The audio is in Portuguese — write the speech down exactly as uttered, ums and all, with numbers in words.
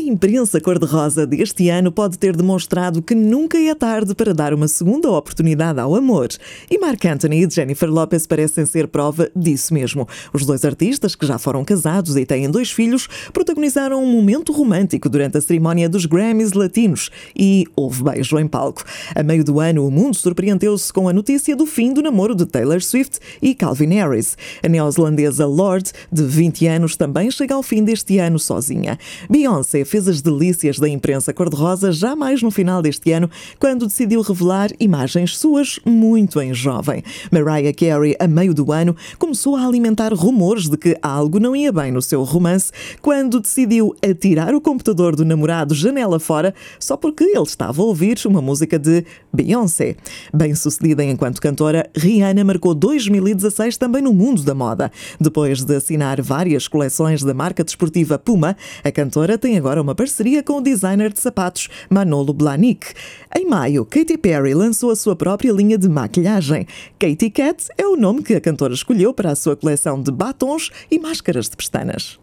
imprensa cor-de-rosa deste ano pode ter demonstrado que nunca é tarde para dar uma segunda oportunidade ao amor. E Marc Anthony e Jennifer Lopez parecem ser prova disso mesmo. Os dois artistas, que já foram casados e têm dois filhos, protagonizaram um momento romântico durante a cerimónia dos Grammys latinos e houve beijo em palco. A meio do ano, o mundo surpreendeu-se com a notícia do fim do namoro de Taylor Swift e Calvin Harris. A neozelandesa Lorde, de vinte anos, também chega ao fim deste ano sozinha. Beyoncé fez as delícias da imprensa cor-de-rosa já mais no final deste ano, quando decidiu revelar imagens suas muito em jovem. Mariah Carey, a meio do ano, começou a alimentar rumores de que algo não ia bem no seu romance, quando decidiu atirar o computador do namorado janela fora, só porque ele estava a ouvir uma música de Beyoncé. Bem-sucedida enquanto cantora, Rihanna marcou dois mil e dezasseis também no mundo da moda. Depois de assinar várias coleções da marca desportiva Puma, a cantora tem agora uma parceria com o designer de sapatos Manolo Blahnik. Em maio, Katy Perry lançou a sua própria linha de maquilhagem. Katy Cat é o nome que a cantora escolheu para a sua coleção de batons e máscaras de pestanas.